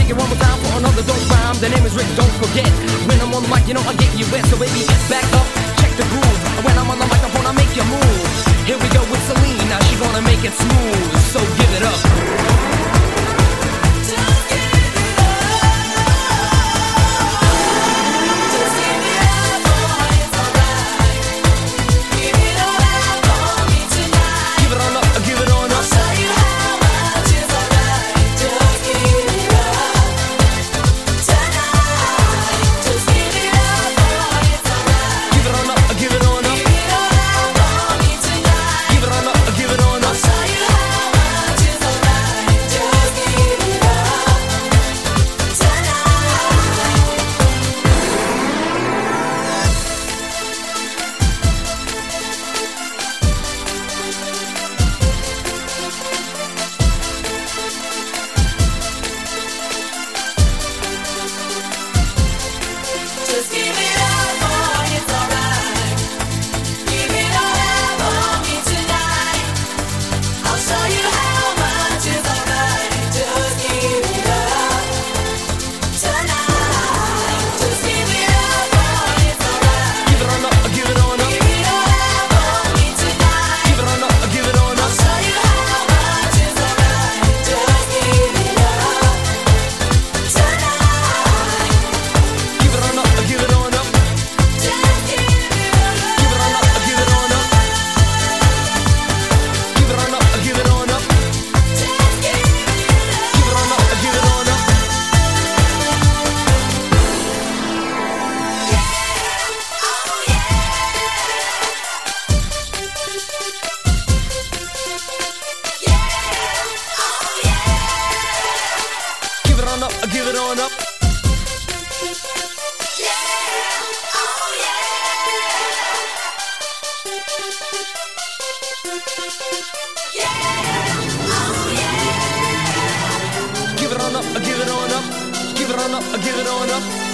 take it one more time for another dope rhyme. The name is Rick, don't forget. When I'm on the mic, you know I get you wet. So baby, back up, check the groove. When I'm on the microphone, I make you move. Here we go with Celine, now she gonna make it smooth. So give it up. Give it on up. Yeah, oh yeah. Yeah, oh yeah. Give it on up, give it on up. Give it on up, give it on up.